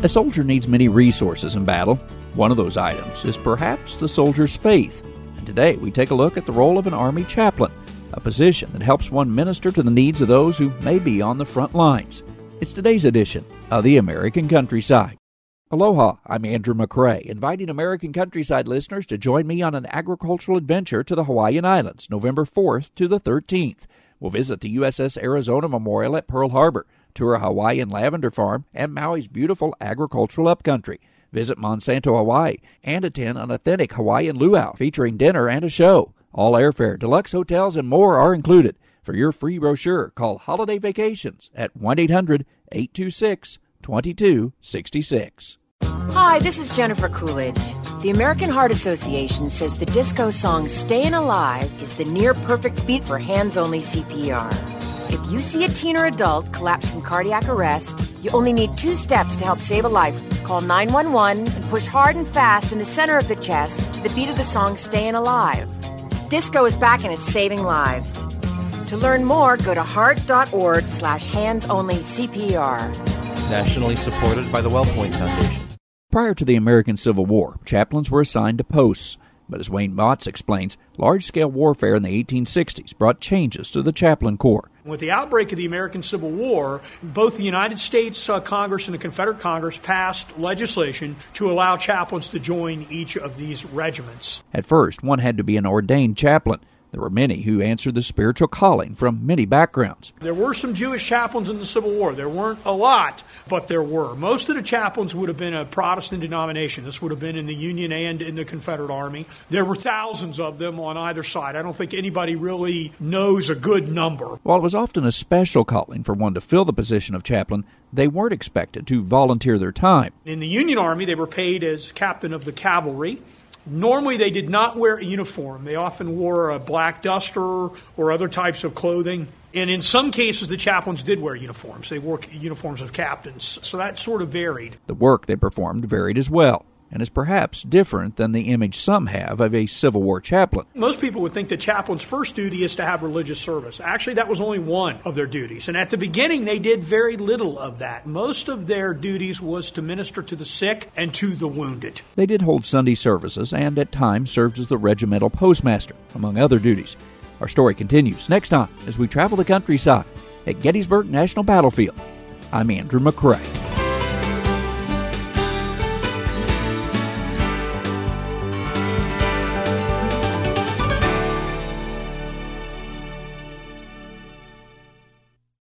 A soldier needs many resources in battle. One of those items is perhaps the soldier's faith. And today we take a look at the role of an Army chaplain, a position that helps one minister to the needs of those who may be on the front lines. It's today's edition of the American Countryside. Aloha, I'm Andrew McCrae, inviting American Countryside listeners to join me on an agricultural adventure to the Hawaiian Islands, November 4th to the 13th. We'll visit the USS Arizona Memorial at Pearl Harbor, tour a Hawaiian lavender farm, and Maui's beautiful agricultural upcountry. Visit Monsanto, Hawaii, and attend an authentic Hawaiian luau featuring dinner and a show. All airfare, deluxe hotels, and more are included. For your free brochure, call Holiday Vacations at 1-800-826-2266. Hi, this is Jennifer Coolidge. The American Heart Association says the disco song Stayin' Alive is the near-perfect beat for hands-only CPR. If you see a teen or adult collapse from cardiac arrest, you only need 2 steps to help save a life. Call 911 and push hard and fast in the center of the chest to the beat of the song Stayin' Alive. Disco is back and it's saving lives. To learn more, go to heart.org/hands-only-CPR. Nationally supported by the WellPoint Foundation. Prior to the American Civil War, chaplains were assigned to posts. But as Wayne Motts explains, large-scale warfare in the 1860s brought changes to the chaplain corps. With the outbreak of the American Civil War, both the United States Congress and the Confederate Congress passed legislation to allow chaplains to join each of these regiments. At first, one had to be an ordained chaplain. There were many who answered the spiritual calling from many backgrounds. There were some Jewish chaplains in the Civil War. There weren't a lot, but there were. Most of the chaplains would have been a Protestant denomination. This would have been in the Union and in the Confederate Army. There were thousands of them on either side. I don't think anybody really knows a good number. While it was often a special calling for one to fill the position of chaplain, they weren't expected to volunteer their time. In the Union Army, they were paid as captain of the cavalry. Normally, they did not wear a uniform. They often wore a black duster or other types of clothing. And in some cases, the chaplains did wear uniforms. They wore uniforms of captains. So that sort of varied. The work they performed varied as well, and is perhaps different than the image some have of a Civil War chaplain. Most people would think the chaplain's first duty is to have religious service. Actually, that was only one of their duties. And at the beginning, they did very little of that. Most of their duties was to minister to the sick and to the wounded. They did hold Sunday services and at times served as the regimental postmaster, among other duties. Our story continues next time as we travel the countryside at Gettysburg National Battlefield. I'm Andrew McCrae.